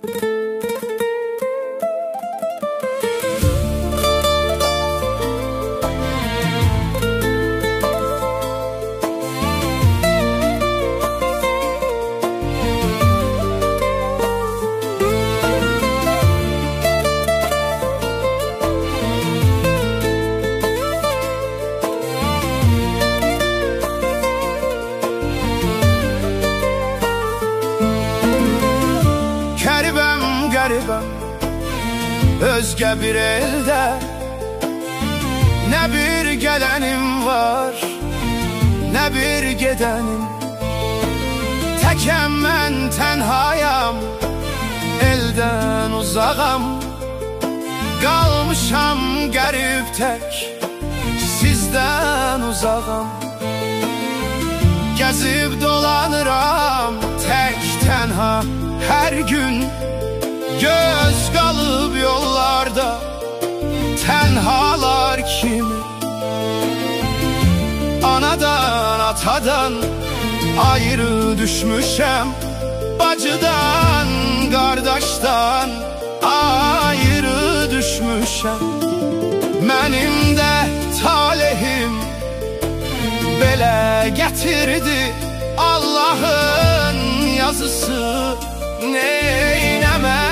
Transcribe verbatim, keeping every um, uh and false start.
Qəribəm, özgə bir elde, nə bir gələnim var, nə bir gedənim. Təkəm mən, tənhayam, eldən uzağam. Qalmışam qərib tək, sizdən uzağam. Gəzib dolanıram tək tənha hər gün. Göz qalıb yollarda tənhalar kimi. Anadan, atadan ayrı düşmüşəm. Bacıdan, qardaşdan ayrı düşmüşəm. Mənim də talihim belə gətirdi. Allah'ın yazısı, neynəmə